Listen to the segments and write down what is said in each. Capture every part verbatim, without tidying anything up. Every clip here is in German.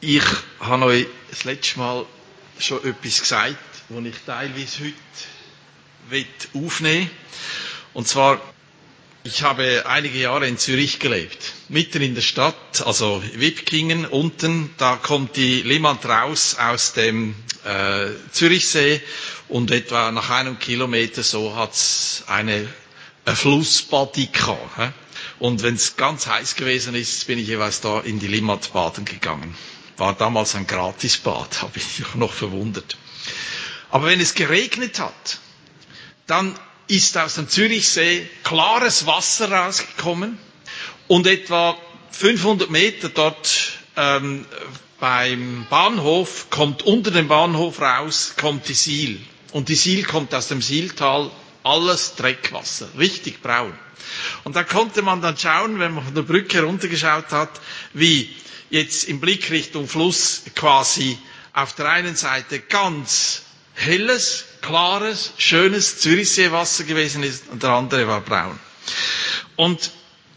Ich habe euch das letzte Mal schon etwas gesagt, das ich teilweise heute aufnehmen will. Und zwar, ich habe einige Jahre in Zürich gelebt. Mitten in der Stadt, also Wipkingen unten, da kommt die Limmat raus aus dem äh, Zürichsee und etwa nach einem Kilometer so hat's eine, eine Flussbadi gehabt. Und wenn es ganz heiß gewesen ist, bin ich jeweils da in die Limmat baden gegangen. War damals ein Gratisbad, habe ich mich noch verwundert. Aber wenn es geregnet hat, dann ist aus dem Zürichsee klares Wasser rausgekommen und etwa fünfhundert Meter dort ähm, beim Bahnhof kommt unter dem Bahnhof raus, kommt die Sihl. Und die Sihl kommt aus dem Sihltal, alles Dreckwasser, richtig braun. Und da konnte man dann schauen, wenn man von der Brücke runtergeschaut hat, wie jetzt im Blick Richtung Fluss quasi auf der einen Seite ganz helles, klares, schönes Zürichseewasser gewesen ist und der andere war braun. Und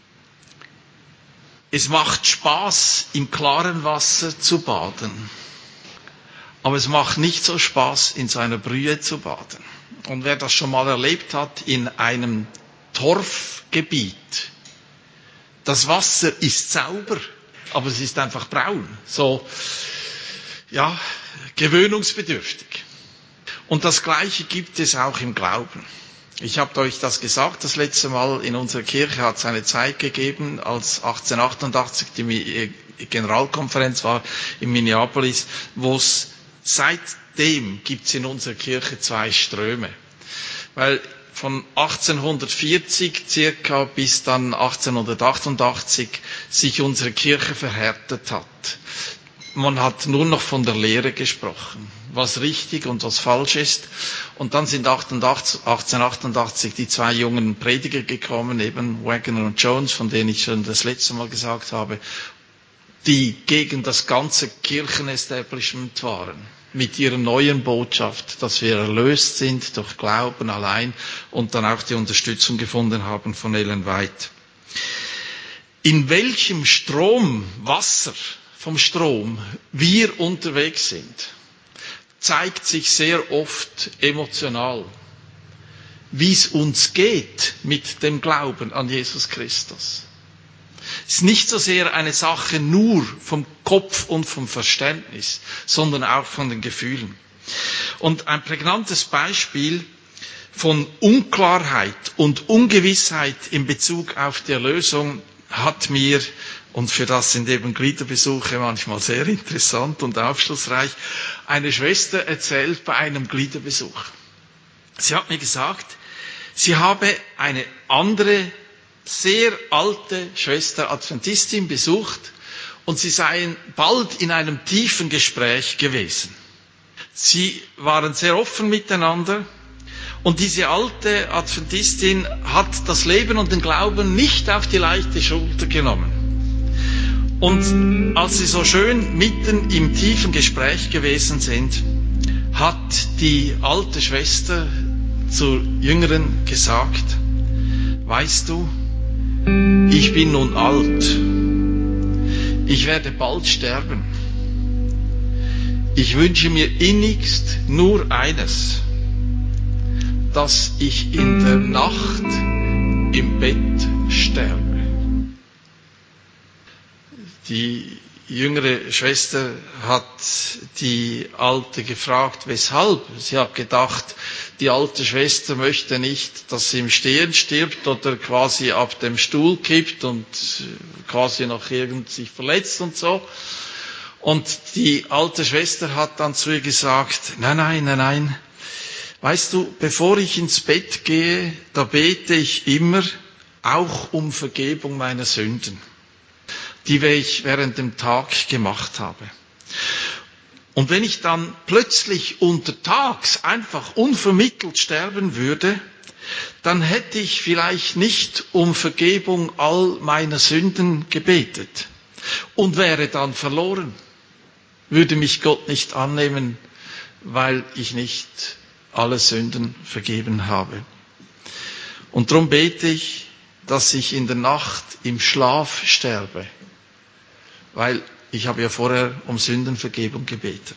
es macht Spaß, im klaren Wasser zu baden. Aber es macht nicht so Spaß, in seiner Brühe zu baden. Und wer das schon mal erlebt hat in einem Torfgebiet, das Wasser ist sauber, aber es ist einfach braun. So, ja, gewöhnungsbedürftig. Und das Gleiche gibt es auch im Glauben. Ich habe euch das gesagt, das letzte Mal in unserer Kirche hat es eine Zeit gegeben, als achtzehnhundertachtundachtzig die Generalkonferenz war in Minneapolis, wo es seitdem gibt es in unserer Kirche zwei Ströme. Weil von achtzehnhundertvierzig circa bis dann achtzehnhundertachtundachtzig sich unsere Kirche verhärtet hat. Man hat nur noch von der Lehre gesprochen, was richtig und was falsch ist. Und dann sind achtzehnhundertachtundachtzig die zwei jungen Prediger gekommen, eben Waggoner und Jones, von denen ich schon das letzte Mal gesagt habe, die gegen das ganze Kirchenestablishment waren, mit ihrer neuen Botschaft, dass wir erlöst sind durch Glauben allein und dann auch die Unterstützung gefunden haben von Ellen White. In welchem Strom, Wasser vom Strom wir unterwegs sind, zeigt sich sehr oft emotional, wie es uns geht mit dem Glauben an Jesus Christus. Es ist nicht so sehr eine Sache nur vom Kopf und vom Verständnis, sondern auch von den Gefühlen. Und ein prägnantes Beispiel von Unklarheit und Ungewissheit in Bezug auf die Erlösung hat mir, und für das sind eben Gliederbesuche manchmal sehr interessant und aufschlussreich, eine Schwester erzählt bei einem Gliederbesuch. Sie hat mir gesagt, sie habe eine andere sehr alte Schwester Adventistin besucht und sie seien bald in einem tiefen Gespräch gewesen. Sie waren sehr offen miteinander und diese alte Adventistin hat das Leben und den Glauben nicht auf die leichte Schulter genommen. Und als sie so schön mitten im tiefen Gespräch gewesen sind, hat die alte Schwester zur Jüngeren gesagt, weißt du, ich bin nun alt. Ich werde bald sterben. Ich wünsche mir innigst nur eines, dass ich in der Nacht im Bett sterbe. Die jüngere Schwester hat die Alte gefragt, weshalb. Sie hat gedacht, die alte Schwester möchte nicht, dass sie im Stehen stirbt oder quasi ab dem Stuhl kippt und quasi noch irgend sich verletzt und so. Und die alte Schwester hat dann zu ihr gesagt, nein, nein, nein, nein. Weißt du, bevor ich ins Bett gehe, da bete ich immer auch um Vergebung meiner Sünden, die ich während dem Tag gemacht habe. Und wenn ich dann plötzlich untertags einfach unvermittelt sterben würde, dann hätte ich vielleicht nicht um Vergebung all meiner Sünden gebetet und wäre dann verloren, würde mich Gott nicht annehmen, weil ich nicht alle Sünden vergeben habe. Und darum bete ich, dass ich in der Nacht im Schlaf sterbe, weil ich habe ja vorher um Sündenvergebung gebeten.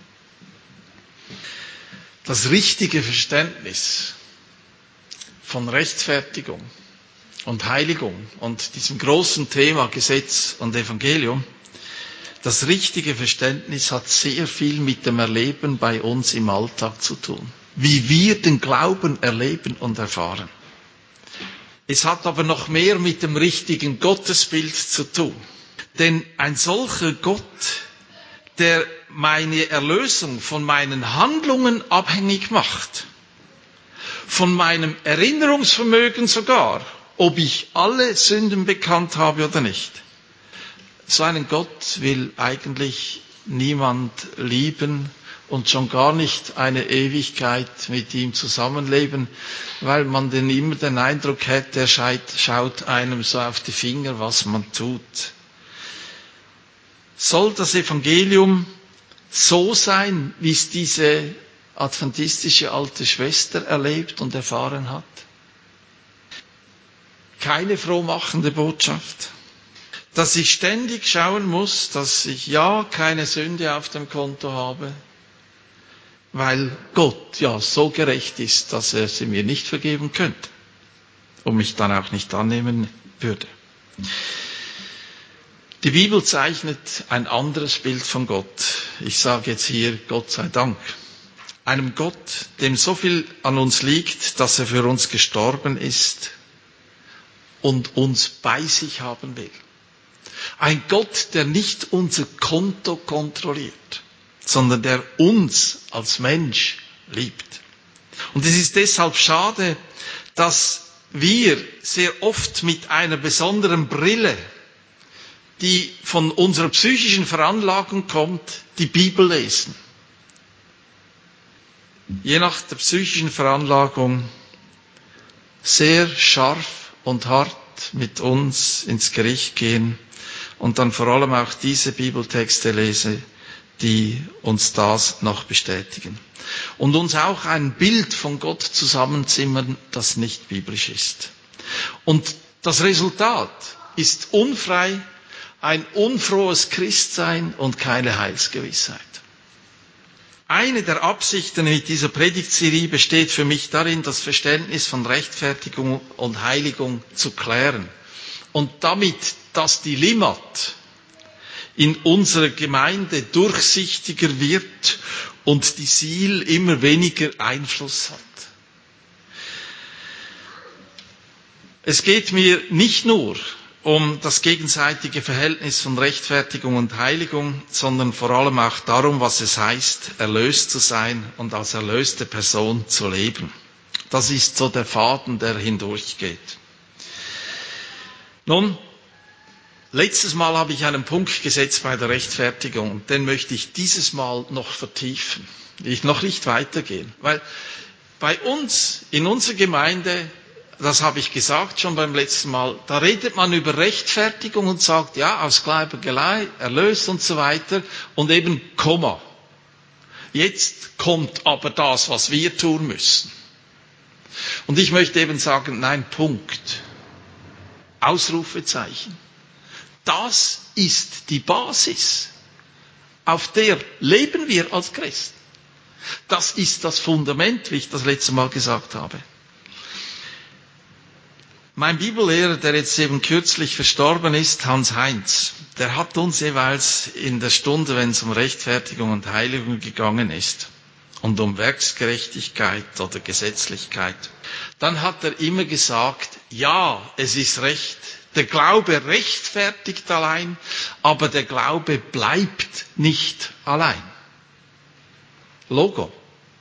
Das richtige Verständnis von Rechtfertigung und Heiligung und diesem großen Thema Gesetz und Evangelium, das richtige Verständnis hat sehr viel mit dem Erleben bei uns im Alltag zu tun. Wie wir den Glauben erleben und erfahren. Es hat aber noch mehr mit dem richtigen Gottesbild zu tun. Denn ein solcher Gott, der meine Erlösung von meinen Handlungen abhängig macht, von meinem Erinnerungsvermögen sogar, ob ich alle Sünden bekannt habe oder nicht. So einen Gott will eigentlich niemand lieben und schon gar nicht eine Ewigkeit mit ihm zusammenleben, weil man denn immer den Eindruck hätte, er schaut einem so auf die Finger, was man tut. Soll das Evangelium so sein, wie es diese adventistische alte Schwester erlebt und erfahren hat? Keine frohmachende Botschaft. Dass ich ständig schauen muss, dass ich ja keine Sünde auf dem Konto habe, weil Gott ja so gerecht ist, dass er sie mir nicht vergeben könnte und mich dann auch nicht annehmen würde. Die Bibel zeichnet ein anderes Bild von Gott. Ich sage jetzt hier Gott sei Dank. Einem Gott, dem so viel an uns liegt, dass er für uns gestorben ist und uns bei sich haben will. Ein Gott, der nicht unser Konto kontrolliert, sondern der uns als Mensch liebt. Und es ist deshalb schade, dass wir sehr oft mit einer besonderen Brille, die von unserer psychischen Veranlagung kommt, die Bibel lesen. Je nach der psychischen Veranlagung sehr scharf und hart mit uns ins Gericht gehen und dann vor allem auch diese Bibeltexte lese, die uns das noch bestätigen. Und uns auch ein Bild von Gott zusammenzimmern, das nicht biblisch ist. Und das Resultat ist unfrei, ein unfrohes Christsein und keine Heilsgewissheit. Eine der Absichten mit dieser Predigtserie besteht für mich darin, das Verständnis von Rechtfertigung und Heiligung zu klären. Und damit das Dilemmat in unserer Gemeinde durchsichtiger wird und die Ziel immer weniger Einfluss hat. Es geht mir nicht nur um das gegenseitige Verhältnis von Rechtfertigung und Heiligung, sondern vor allem auch darum, was es heißt, erlöst zu sein und als erlöste Person zu leben. Das ist so der Faden, der hindurchgeht. Nun, letztes Mal habe ich einen Punkt gesetzt bei der Rechtfertigung und den möchte ich dieses Mal noch vertiefen. Ich noch nicht weitergehen, weil bei uns, in unserer Gemeinde, das habe ich gesagt schon beim letzten Mal, da redet man über Rechtfertigung und sagt, ja, aus Gleibergelei, erlöst und so weiter und eben Komma. Jetzt kommt aber das, was wir tun müssen. Und ich möchte eben sagen, nein, Punkt. Ausrufezeichen. Das ist die Basis, auf der leben wir als Christen. Das ist das Fundament, wie ich das letzte Mal gesagt habe. Mein Bibellehrer, der jetzt eben kürzlich verstorben ist, Hans Heinz, der hat uns jeweils in der Stunde, wenn es um Rechtfertigung und Heiligung gegangen ist und um Werksgerechtigkeit oder Gesetzlichkeit, dann hat er immer gesagt, ja, es ist recht, der Glaube rechtfertigt allein, aber der Glaube bleibt nicht allein. Logo.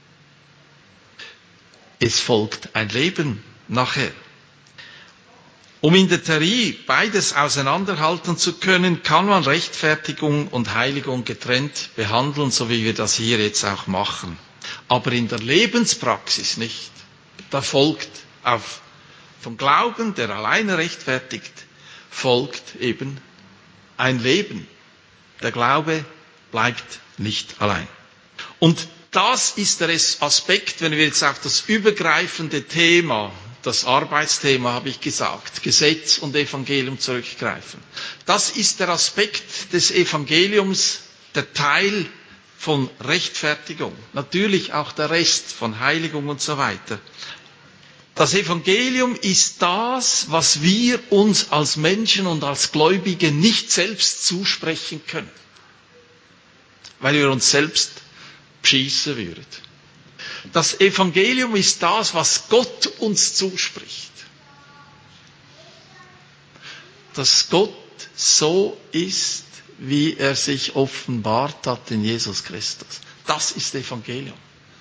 Es folgt ein Leben nachher. Um in der Theorie beides auseinanderhalten zu können, kann man Rechtfertigung und Heiligung getrennt behandeln, so wie wir das hier jetzt auch machen. Aber in der Lebenspraxis nicht. Da folgt auf vom Glauben, der alleine rechtfertigt, folgt eben ein Leben. Der Glaube bleibt nicht allein. Und das ist der Aspekt, wenn wir jetzt auf das übergreifende Thema das Arbeitsthema habe ich gesagt, Gesetz und Evangelium zurückgreifen. Das ist der Aspekt des Evangeliums, der Teil von Rechtfertigung. Natürlich auch der Rest von Heiligung und so weiter. Das Evangelium ist das, was wir uns als Menschen und als Gläubige nicht selbst zusprechen können, weil wir uns selbst beschießen würden. Das Evangelium ist das, was Gott uns zuspricht. Dass Gott so ist, wie er sich offenbart hat in Jesus Christus. Das ist Evangelium.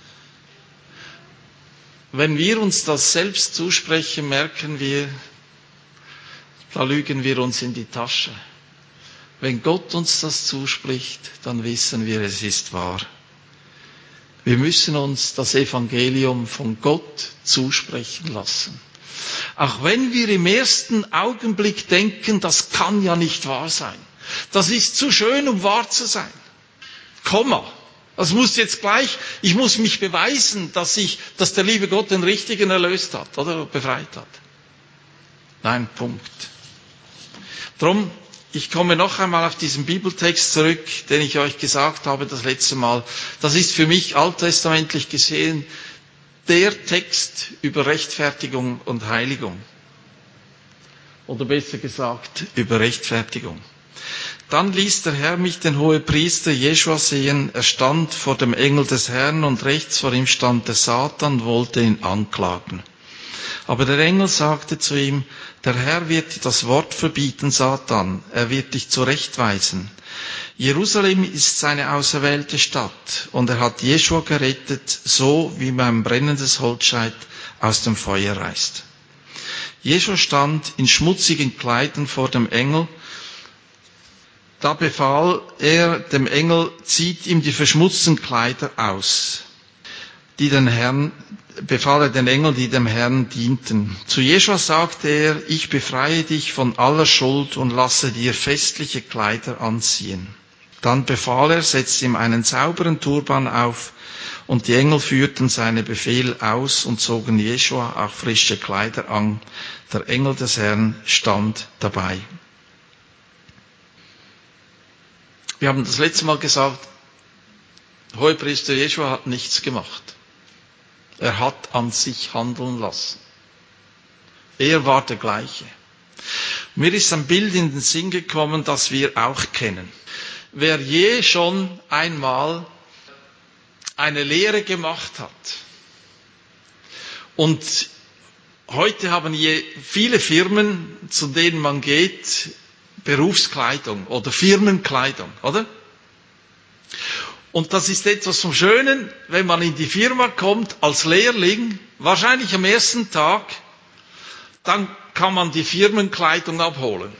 Wenn wir uns das selbst zusprechen, merken wir, da lügen wir uns in die Tasche. Wenn Gott uns das zuspricht, dann wissen wir, es ist wahr. Wir müssen uns das Evangelium von Gott zusprechen lassen. Auch wenn wir im ersten Augenblick denken, das kann ja nicht wahr sein. Das ist zu schön, um wahr zu sein. Komma. Das muss jetzt gleich, ich muss mich beweisen, dass ich, dass der liebe Gott den Richtigen erlöst hat, oder befreit hat. Nein, Punkt. Drum, ich komme noch einmal auf diesen Bibeltext zurück, den ich euch gesagt habe das letzte Mal. Das ist für mich alttestamentlich gesehen der Text über Rechtfertigung und Heiligung. Oder besser gesagt, über Rechtfertigung. Dann ließ der Herr mich den Hohepriester Jeschua sehen. Er stand vor dem Engel des Herrn und rechts vor ihm stand der Satan und wollte ihn anklagen. Aber der Engel sagte zu ihm, der Herr wird dir das Wort verbieten, Satan. Er wird dich zurechtweisen. Jerusalem ist seine auserwählte Stadt und er hat Jeschua gerettet, so wie man ein brennendes Holzscheit aus dem Feuer reißt. Jeschua stand in schmutzigen Kleidern vor dem Engel. Da befahl er dem Engel, zieht ihm die verschmutzten Kleider aus, die den Herrn, befahl er den Engel, die dem Herrn dienten. Zu Jeschua sagte er, ich befreie dich von aller Schuld und lasse dir festliche Kleider anziehen. Dann befahl er, setzte ihm einen sauberen Turban auf, und die Engel führten seinen Befehl aus und zogen Jeschua auch frische Kleider an. Der Engel des Herrn stand dabei. Wir haben das letzte Mal gesagt, Hohepriester Jeschua hat nichts gemacht. Er hat an sich handeln lassen. Er war der Gleiche. Mir ist ein Bild in den Sinn gekommen, das wir auch kennen. Wer je schon einmal eine Lehre gemacht hat und heute haben je viele Firmen, zu denen man geht, Berufskleidung oder Firmenkleidung, oder? Und das ist etwas vom Schönen, wenn man in die Firma kommt als Lehrling, wahrscheinlich am ersten Tag, dann kann man die Firmenkleidung abholen.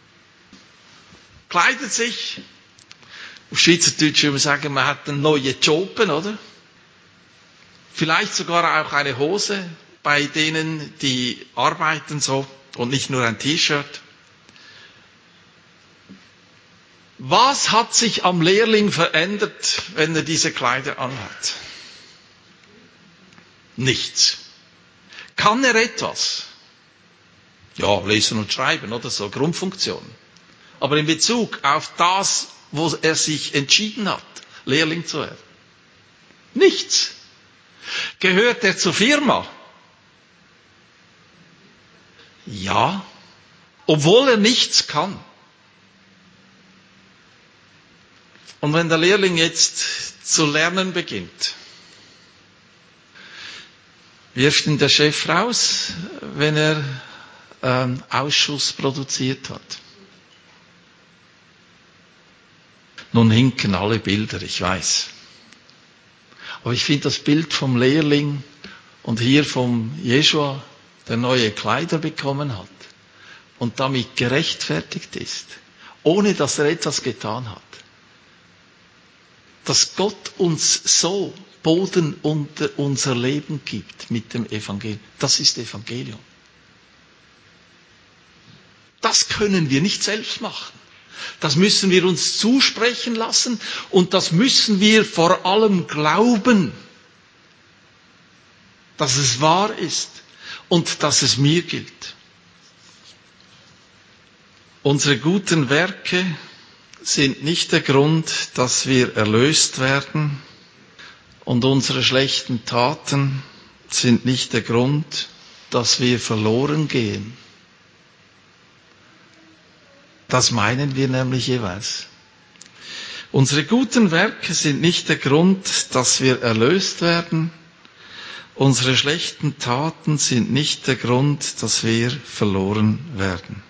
Kleidet sich, auf Schweizerdeutsch würde man sagen, man hat einen neuen Job, oder? Vielleicht sogar auch eine Hose bei denen, die arbeiten so und nicht nur ein T-Shirt. Was hat sich am Lehrling verändert, wenn er diese Kleider anhat? Nichts. Kann er etwas? Ja, lesen und schreiben oder so, Grundfunktion. Aber in Bezug auf das, wo er sich entschieden hat, Lehrling zu werden, nichts. Gehört er zur Firma? Ja, obwohl er nichts kann. Und wenn der Lehrling jetzt zu lernen beginnt, wirft ihn der Chef raus, wenn er einen Ausschuss produziert hat. Nun hinken alle Bilder, ich weiß. Aber ich finde das Bild vom Lehrling und hier vom Jeschua, der neue Kleider bekommen hat und damit gerechtfertigt ist, ohne dass er etwas getan hat. Dass Gott uns so Boden unter unser Leben gibt mit dem Evangelium. Das ist Evangelium. Das können wir nicht selbst machen. Das müssen wir uns zusprechen lassen und das müssen wir vor allem glauben, dass es wahr ist. und dass es mir gilt. Unsere guten Werke sind nicht der Grund, dass wir erlöst werden, und unsere schlechten Taten sind nicht der Grund, dass wir verloren gehen. Das meinen wir nämlich jeweils. Unsere guten Werke sind nicht der Grund, dass wir erlöst werden. Unsere schlechten Taten sind nicht der Grund, dass wir verloren werden.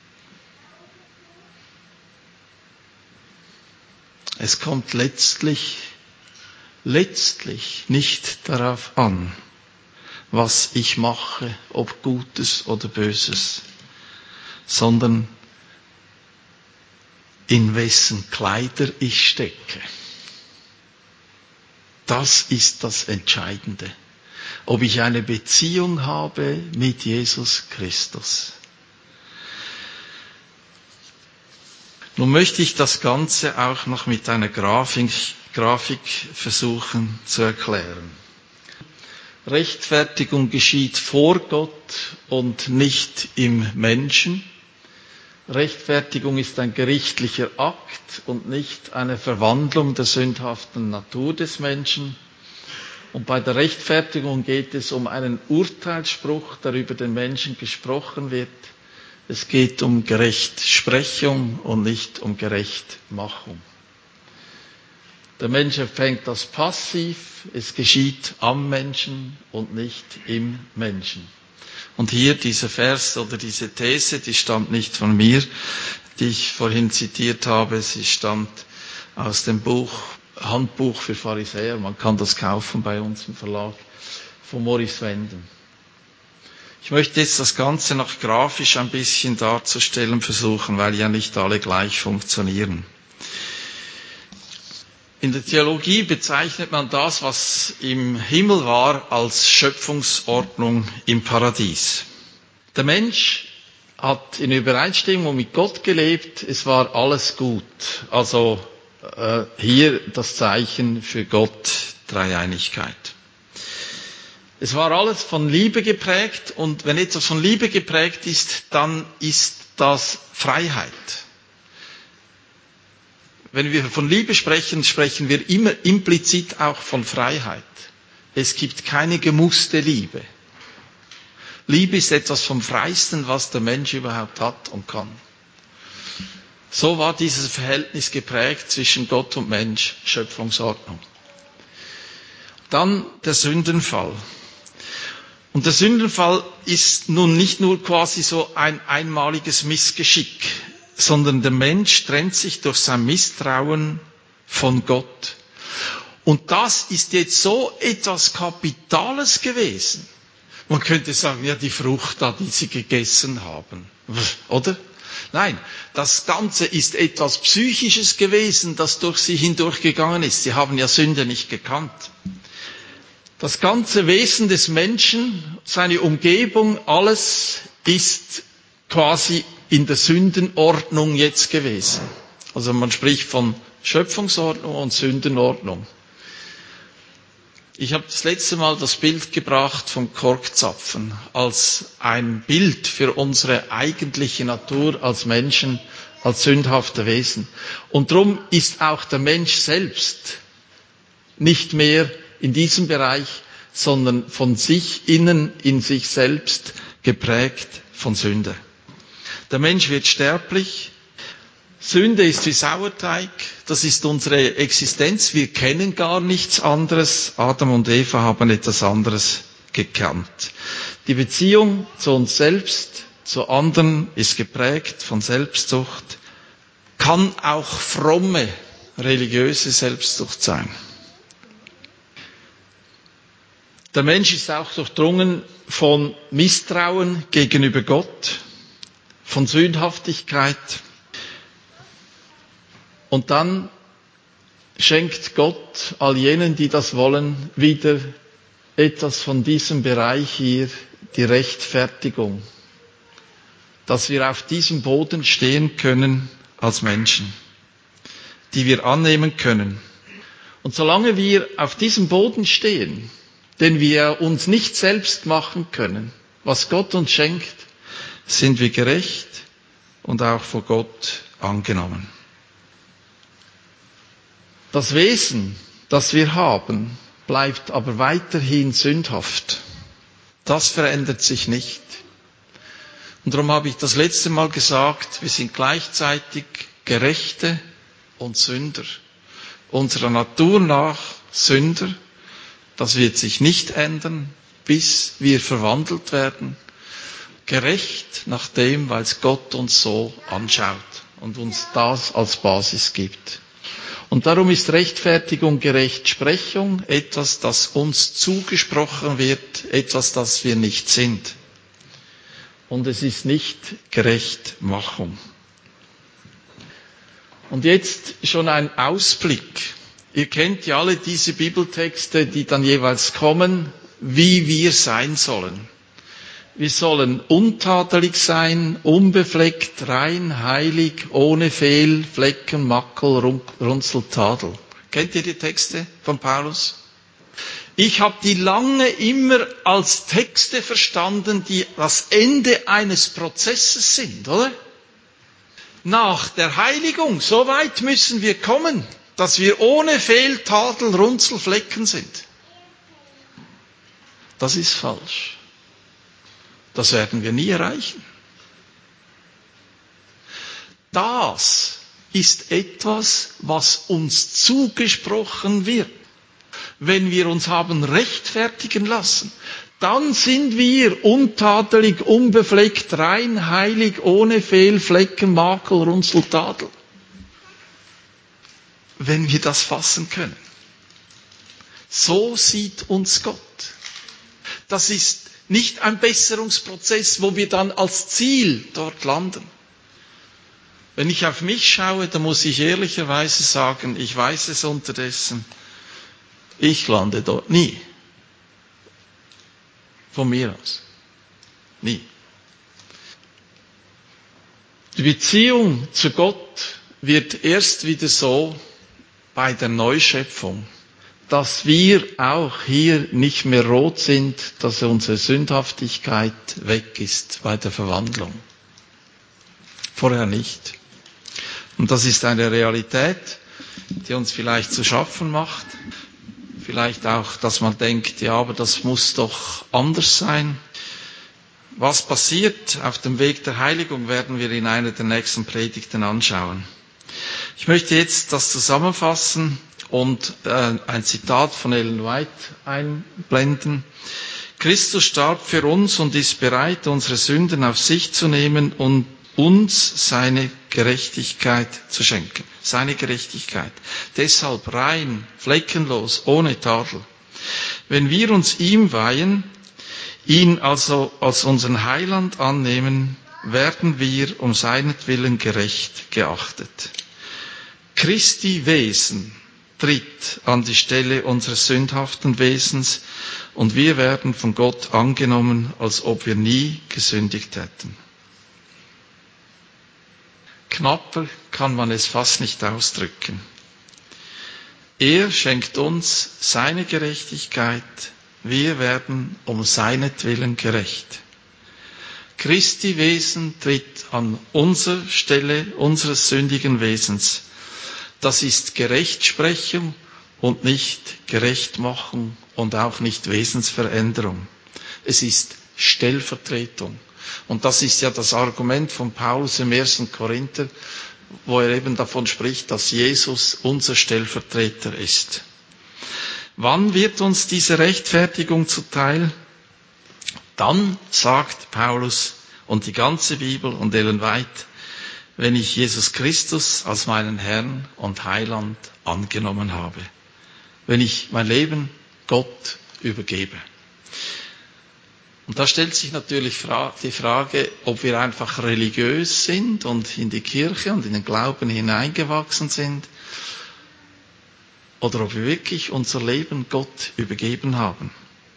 Es kommt letztlich, letztlich nicht darauf an, was ich mache, ob Gutes oder Böses, sondern in wessen Kleider ich stecke. Das ist das Entscheidende. Ob ich eine Beziehung habe mit Jesus Christus. Nun möchte ich das Ganze auch noch mit einer Grafik, Grafik versuchen zu erklären. Rechtfertigung geschieht vor Gott und nicht im Menschen. Rechtfertigung ist ein gerichtlicher Akt und nicht eine Verwandlung der sündhaften Natur des Menschen. Und bei der Rechtfertigung geht es um einen Urteilsspruch, der über den Menschen gesprochen wird. Es geht um Gerechtsprechung und nicht um Gerechtmachung. Der Mensch empfängt das passiv, es geschieht am Menschen und nicht im Menschen. Und hier dieser Vers oder diese These, die stammt nicht von mir, die ich vorhin zitiert habe, sie stammt aus dem Buch Handbuch für Pharisäer, man kann das kaufen bei uns im Verlag, von Maurice Wenden. Ich möchte jetzt das Ganze noch grafisch ein bisschen darzustellen versuchen, weil ja nicht alle gleich funktionieren. In der Theologie bezeichnet man das, was im Himmel war, als Schöpfungsordnung im Paradies. Der Mensch hat in Übereinstimmung mit Gott gelebt, es war alles gut. Also äh, hier das Zeichen für Gott, Dreieinigkeit. Es war alles von Liebe geprägt, und wenn etwas von Liebe geprägt ist, dann ist das Freiheit. Wenn wir von Liebe sprechen, sprechen wir immer implizit auch von Freiheit. Es gibt keine gemusste Liebe. Liebe ist etwas vom Freisten, was der Mensch überhaupt hat und kann. So war dieses Verhältnis geprägt zwischen Gott und Mensch, Schöpfungsordnung. Dann der Sündenfall. Und der Sündenfall ist nun nicht nur quasi so ein einmaliges Missgeschick, sondern der Mensch trennt sich durch sein Misstrauen von Gott. Und das ist jetzt so etwas Kapitales gewesen. Man könnte sagen, ja, die Frucht da, die sie gegessen haben. Oder? Nein, das Ganze ist etwas Psychisches gewesen, das durch sie hindurchgegangen ist. Sie haben ja Sünde nicht gekannt. Das ganze Wesen des Menschen, seine Umgebung, alles ist quasi in der Sündenordnung jetzt gewesen. Also man spricht von Schöpfungsordnung und Sündenordnung. Ich habe das letzte Mal das Bild gebracht vom Korkzapfen als ein Bild für unsere eigentliche Natur als Menschen, als sündhafte Wesen. Und darum ist auch der Mensch selbst nicht mehr in diesem Bereich, sondern von sich innen in sich selbst geprägt von Sünde. Der Mensch wird sterblich. Sünde ist wie Sauerteig. Das ist unsere Existenz. Wir kennen gar nichts anderes. Adam und Eva haben etwas anderes gekannt. Die Beziehung zu uns selbst, zu anderen ist geprägt von Selbstsucht. Kann auch fromme, religiöse Selbstsucht sein. Der Mensch ist auch durchdrungen von Misstrauen gegenüber Gott, von Sündhaftigkeit. Und dann schenkt Gott all jenen, die das wollen, wieder etwas von diesem Bereich hier, die Rechtfertigung. Dass wir auf diesem Boden stehen können als Menschen, die wir annehmen können. Und solange wir auf diesem Boden stehen, den wir uns nicht selbst machen können, was Gott uns schenkt, sind wir gerecht und auch vor Gott angenommen. Das Wesen, das wir haben, bleibt aber weiterhin sündhaft. Das verändert sich nicht. Und darum habe ich das letzte Mal gesagt, wir sind gleichzeitig Gerechte und Sünder. Unserer Natur nach Sünder, das wird sich nicht ändern, bis wir verwandelt werden. Gerecht nach dem, weil es Gott uns so anschaut und uns das als Basis gibt. Und darum ist Rechtfertigung, Gerechtsprechung etwas, das uns zugesprochen wird, etwas, das wir nicht sind. Und es ist nicht Gerechtmachung. Und jetzt schon ein Ausblick. Ihr kennt ja alle diese Bibeltexte, die dann jeweils kommen, wie wir sein sollen. Wir sollen untadelig sein, unbefleckt, rein, heilig, ohne Fehl, Flecken, Makel, Runzel, Tadel. Kennt ihr die Texte von Paulus? Ich habe die lange immer als Texte verstanden, die das Ende eines Prozesses sind, oder? Nach der Heiligung, so weit müssen wir kommen, dass wir ohne Fehl, Tadel, Runzel, Flecken sind. Das ist falsch. Das werden wir nie erreichen. Das ist etwas, was uns zugesprochen wird. Wenn wir uns haben rechtfertigen lassen, dann sind wir untadelig, unbefleckt, rein, heilig, ohne Fehl, Flecken, Makel, Runzel, Tadel. Wenn wir das fassen können. So sieht uns Gott. Das ist nicht ein Besserungsprozess, wo wir dann als Ziel dort landen. Wenn ich auf mich schaue, dann muss ich ehrlicherweise sagen, ich weiß es unterdessen, ich lande dort nie. Von mir aus. Nie. Die Beziehung zu Gott wird erst wieder so bei der Neuschöpfung, dass wir auch hier nicht mehr rot sind, dass unsere Sündhaftigkeit weg ist bei der Verwandlung. Vorher nicht. Und das ist eine Realität, die uns vielleicht zu schaffen macht. Vielleicht auch, dass man denkt, ja, aber das muss doch anders sein. Was passiert auf dem Weg der Heiligung, werden wir in einer der nächsten Predigten anschauen. Ich möchte jetzt das zusammenfassen und äh, ein Zitat von Ellen White einblenden. Christus starb für uns und ist bereit, unsere Sünden auf sich zu nehmen und uns seine Gerechtigkeit zu schenken. Seine Gerechtigkeit. Deshalb rein, fleckenlos, ohne Tadel. Wenn wir uns ihm weihen, ihn also als unseren Heiland annehmen, werden wir um seinetwillen gerecht geachtet. Christi Wesen tritt an die Stelle unseres sündhaften Wesens und wir werden von Gott angenommen, als ob wir nie gesündigt hätten. Knapper kann man es fast nicht ausdrücken. Er schenkt uns seine Gerechtigkeit, wir werden um seinetwillen gerecht. Christi Wesen tritt an unsere Stelle unseres sündigen Wesens. Das ist Gerechtsprechung und nicht Gerechtmachung und auch nicht Wesensveränderung. Es ist Stellvertretung. Und das ist ja das Argument von Paulus im ersten Korinther, wo er eben davon spricht, dass Jesus unser Stellvertreter ist. Wann wird uns diese Rechtfertigung zuteil? Dann sagt Paulus und die ganze Bibel und Ellen White, wenn ich Jesus Christus als meinen Herrn und Heiland angenommen habe. Wenn ich mein Leben Gott übergebe. Und da stellt sich natürlich die Frage, ob wir einfach religiös sind und in die Kirche und in den Glauben hineingewachsen sind oder ob wir wirklich unser Leben Gott übergeben haben.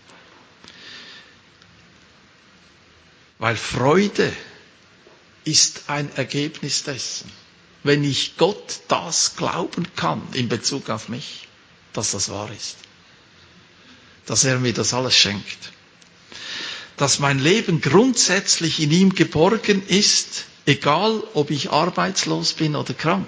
Weil Freude ist ein Ergebnis dessen, wenn ich Gott das glauben kann in Bezug auf mich, dass das wahr ist, dass er mir das alles schenkt. dass mein Leben grundsätzlich in ihm geborgen ist, egal ob ich arbeitslos bin oder krank.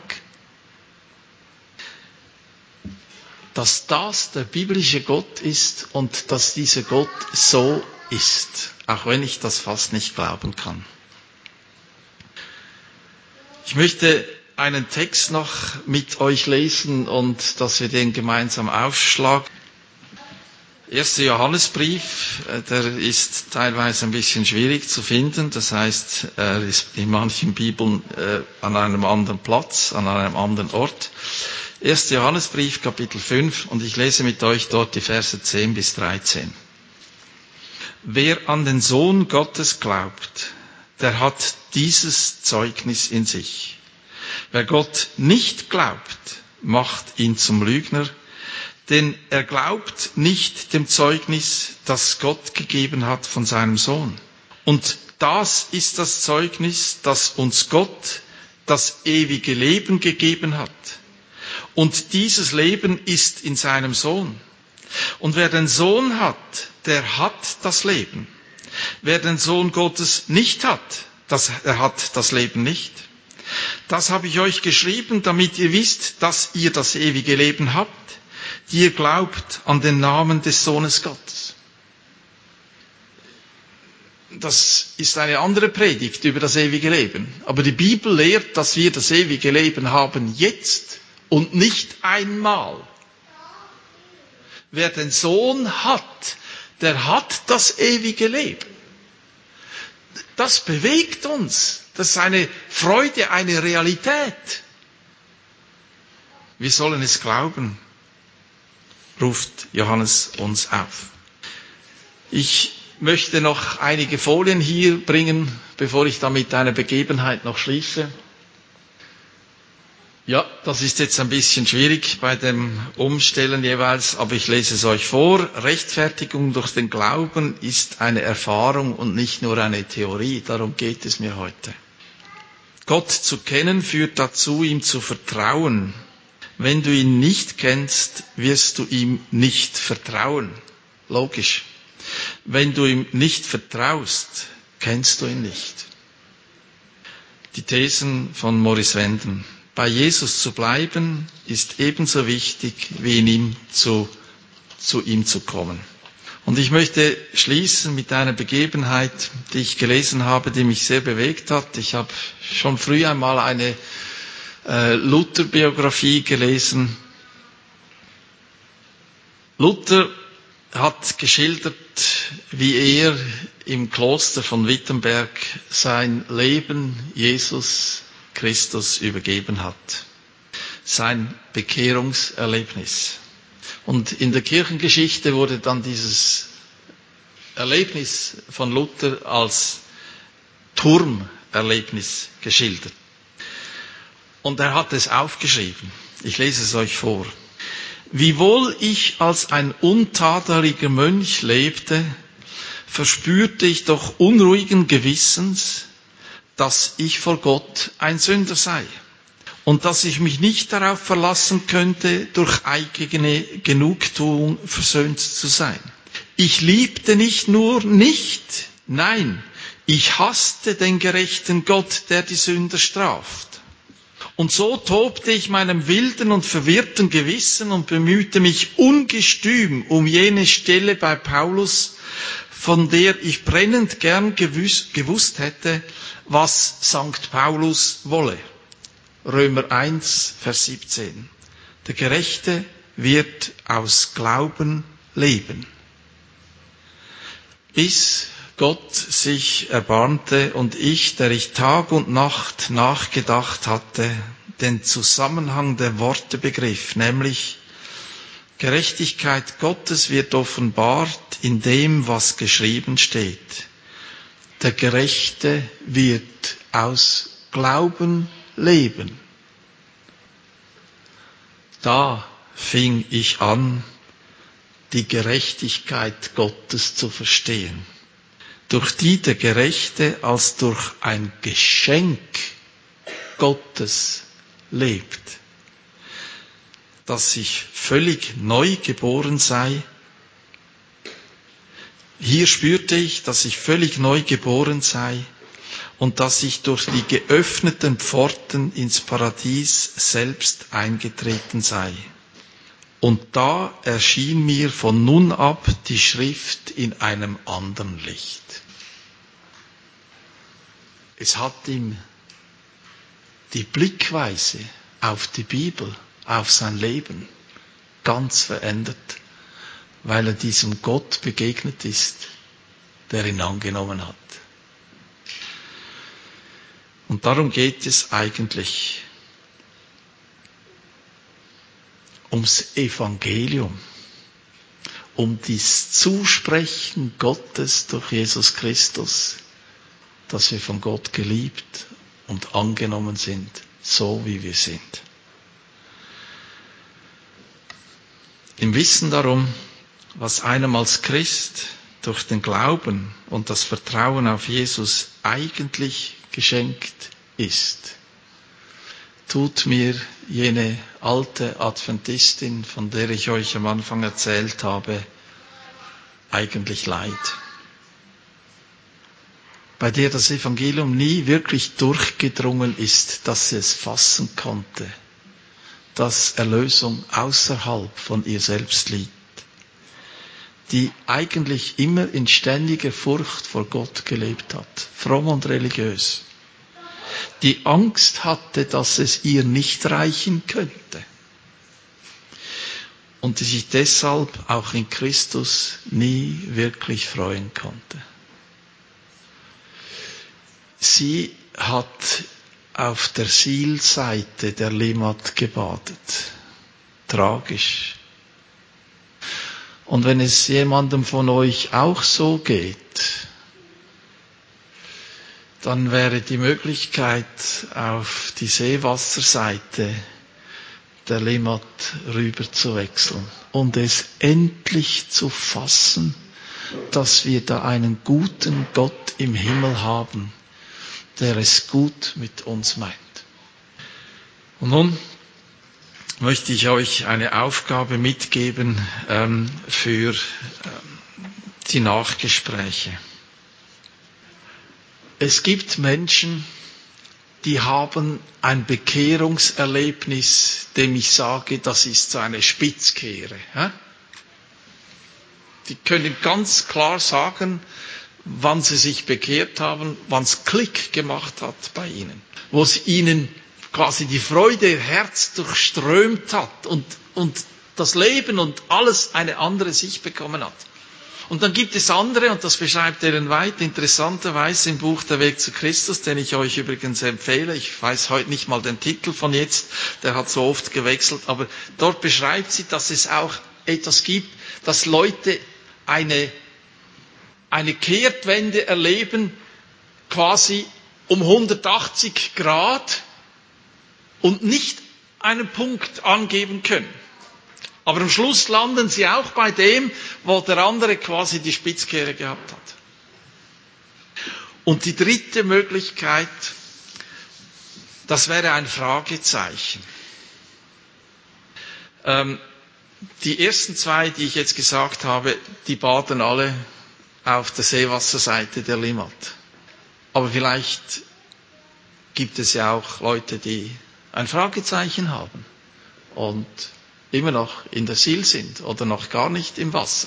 Dass das der biblische Gott ist und dass dieser Gott so ist, auch wenn ich das fast nicht glauben kann. Ich möchte einen Text noch mit euch lesen und dass wir den gemeinsam aufschlagen. Erster Johannesbrief, der ist teilweise ein bisschen schwierig zu finden. Das heißt, er ist in manchen Bibeln äh, an einem anderen Platz, an einem anderen Ort. Erster Johannesbrief, Kapitel fünf, und ich lese mit euch dort die Verse zehn bis dreizehn. Wer an den Sohn Gottes glaubt, der hat dieses Zeugnis in sich. Wer Gott nicht glaubt, macht ihn zum Lügner, denn er glaubt nicht dem Zeugnis, das Gott gegeben hat von seinem Sohn. Und das ist das Zeugnis, das uns Gott das ewige Leben gegeben hat. Und dieses Leben ist in seinem Sohn. Und wer den Sohn hat, der hat das Leben. Wer den Sohn Gottes nicht hat, das, er hat das Leben nicht. Das habe ich euch geschrieben, damit ihr wisst, dass ihr das ewige Leben habt, die ihr glaubt an den Namen des Sohnes Gottes. Das ist eine andere Predigt über das ewige Leben. Aber die Bibel lehrt, dass wir das ewige Leben haben jetzt und nicht einmal. Wer den Sohn hat, der hat das ewige Leben. Das bewegt uns. Das ist eine Freude, eine Realität. Wir sollen es glauben, ruft Johannes uns auf. Ich möchte noch einige Folien hier bringen, bevor ich dann mit einer Begebenheit noch schließe. Ja, das ist jetzt ein bisschen schwierig bei dem Umstellen jeweils, aber ich lese es euch vor. Rechtfertigung durch den Glauben ist eine Erfahrung und nicht nur eine Theorie. Darum geht es mir heute. Gott zu kennen führt dazu, ihm zu vertrauen. Wenn du ihn nicht kennst, wirst du ihm nicht vertrauen. Logisch. Wenn du ihm nicht vertraust, kennst du ihn nicht. Die Thesen von Maurice Wenden. Bei Jesus zu bleiben, ist ebenso wichtig, wie in ihm zu, zu ihm zu kommen. Und ich möchte schließen mit einer Begebenheit, die ich gelesen habe, die mich sehr bewegt hat. Ich habe schon früh einmal eine äh, Luther-Biografie gelesen. Luther hat geschildert, wie er im Kloster von Wittenberg sein Leben Jesus Christus übergeben hat. Sein Bekehrungserlebnis. Und in der Kirchengeschichte wurde dann dieses Erlebnis von Luther als Turmerlebnis geschildert. Und er hat es aufgeschrieben. Ich lese es euch vor. Wiewohl ich als ein untadeliger Mönch lebte, verspürte ich doch unruhigen Gewissens, dass ich vor Gott ein Sünder sei und dass ich mich nicht darauf verlassen könnte, durch eigene Genugtuung versöhnt zu sein. Ich liebte nicht nur nicht, nein, ich hasste den gerechten Gott, der die Sünder straft. Und so tobte ich meinem wilden und verwirrten Gewissen und bemühte mich ungestüm um jene Stelle bei Paulus, von der ich brennend gern gewusst, gewusst hätte, was Sankt Paulus wolle. Römer eins, Vers siebzehn. Der Gerechte wird aus Glauben leben. Bis Gott sich erbarmte und ich, der ich Tag und Nacht nachgedacht hatte, den Zusammenhang der Worte begriff, nämlich Gerechtigkeit Gottes wird offenbart in dem, was geschrieben steht. Der Gerechte wird aus Glauben leben. Da fing ich an, die Gerechtigkeit Gottes zu verstehen, durch die der Gerechte als durch ein Geschenk Gottes lebt, dass ich völlig neu geboren sei, Hier spürte ich, dass ich völlig neu geboren sei und dass ich durch die geöffneten Pforten ins Paradies selbst eingetreten sei. Und da erschien mir von nun ab die Schrift in einem anderen Licht. Es hat ihm die Blickweise auf die Bibel, auf sein Leben ganz verändert, weil er diesem Gott begegnet ist, der ihn angenommen hat. Und darum geht es eigentlich ums Evangelium, um das Zusprechen Gottes durch Jesus Christus, dass wir von Gott geliebt und angenommen sind, so wie wir sind. Im Wissen darum, was einem als Christ durch den Glauben und das Vertrauen auf Jesus eigentlich geschenkt ist, tut mir jene alte Adventistin, von der ich euch am Anfang erzählt habe, eigentlich leid. Bei der das Evangelium nie wirklich durchgedrungen ist, dass sie es fassen konnte, dass Erlösung außerhalb von ihr selbst liegt, die eigentlich immer in ständiger Furcht vor Gott gelebt hat, fromm und religiös, die Angst hatte, dass es ihr nicht reichen könnte und die sich deshalb auch in Christus nie wirklich freuen konnte. Sie hat auf der Sielseite der Limmat gebadet. Tragisch. Und wenn es jemandem von euch auch so geht, dann wäre die Möglichkeit, auf die Seewasserseite der Limmat rüber zu wechseln und es endlich zu fassen, dass wir da einen guten Gott im Himmel haben, der es gut mit uns meint. Und nun möchte ich euch eine Aufgabe mitgeben ähm, für ähm, die Nachgespräche. Es gibt Menschen, die haben ein Bekehrungserlebnis, dem ich sage, das ist so eine Spitzkehre. Hä? Die können ganz klar sagen, wann sie sich bekehrt haben, wann es Klick gemacht hat bei ihnen, wo es ihnen quasi die Freude ihr Herz durchströmt hat und, und das Leben und alles eine andere Sicht bekommen hat. Und dann gibt es andere, und das beschreibt Ellen White interessanterweise im Buch Der Weg zu Christus, den ich euch übrigens empfehle. Ich weiß heute nicht mal den Titel von jetzt, der hat so oft gewechselt, aber dort beschreibt sie, dass es auch etwas gibt, dass Leute eine, eine Kehrtwende erleben, quasi um hundertachtzig Grad und nicht einen Punkt angeben können. Aber am Schluss landen sie auch bei dem, wo der andere quasi die Spitzkehre gehabt hat. Und die dritte Möglichkeit, das wäre ein Fragezeichen. Ähm, die ersten zwei, die ich jetzt gesagt habe, die baden alle auf der Seewasserseite der Limmat. Aber vielleicht gibt es ja auch Leute, die ein Fragezeichen haben und immer noch in der Sil sind oder noch gar nicht im Wasser.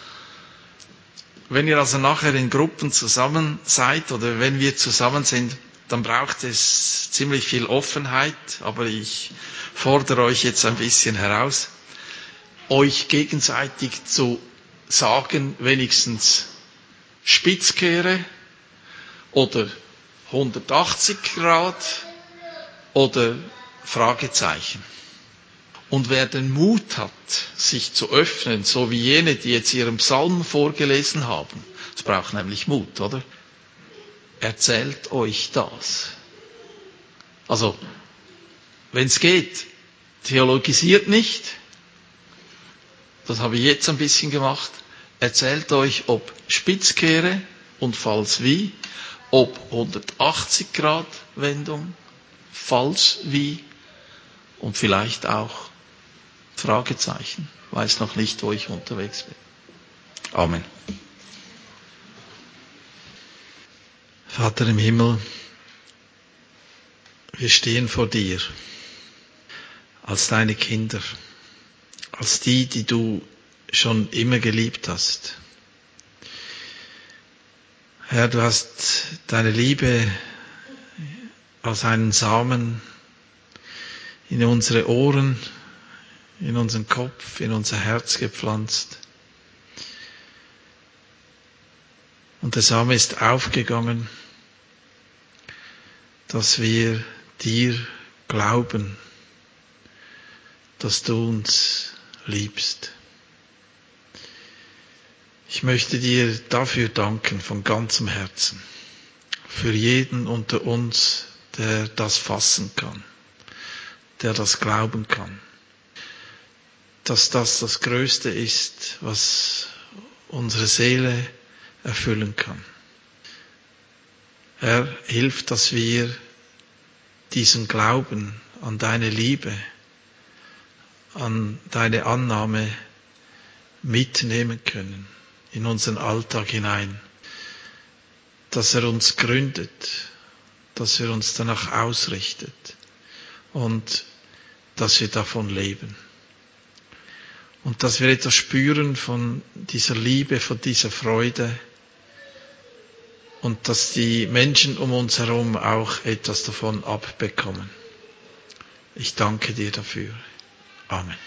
Wenn ihr also nachher in Gruppen zusammen seid oder wenn wir zusammen sind, dann braucht es ziemlich viel Offenheit, aber ich fordere euch jetzt ein bisschen heraus, euch gegenseitig zu sagen, wenigstens Spitzkehre oder hundertachtzig Grad oder Fragezeichen. Und wer den Mut hat, sich zu öffnen, so wie jene, die jetzt ihren Psalm vorgelesen haben, es braucht nämlich Mut, oder? Erzählt euch das. Also, wenn es geht, theologisiert nicht, das habe ich jetzt ein bisschen gemacht, erzählt euch, ob Spitzkehre und falls wie, ob hundertachtzig Grad Wendung, falls wie und vielleicht auch Fragezeichen. Weiß noch nicht, wo ich unterwegs bin. Amen. Vater im Himmel, wir stehen vor dir als deine Kinder, als die, die du schon immer geliebt hast. Herr, du hast deine Liebe als einen Samen in unsere Ohren, in unseren Kopf, in unser Herz gepflanzt. Und der Same ist aufgegangen, dass wir dir glauben, dass du uns liebst. Ich möchte dir dafür danken von ganzem Herzen, für jeden unter uns, der das fassen kann, der das glauben kann, dass das das Größte ist, was unsere Seele erfüllen kann. Herr, hilf, dass wir diesen Glauben an deine Liebe, an deine Annahme mitnehmen können in unseren Alltag hinein, dass er uns gründet, dass er uns danach ausrichtet und dass wir davon leben. Und dass wir etwas spüren von dieser Liebe, von dieser Freude und dass die Menschen um uns herum auch etwas davon abbekommen. Ich danke dir dafür. Amen.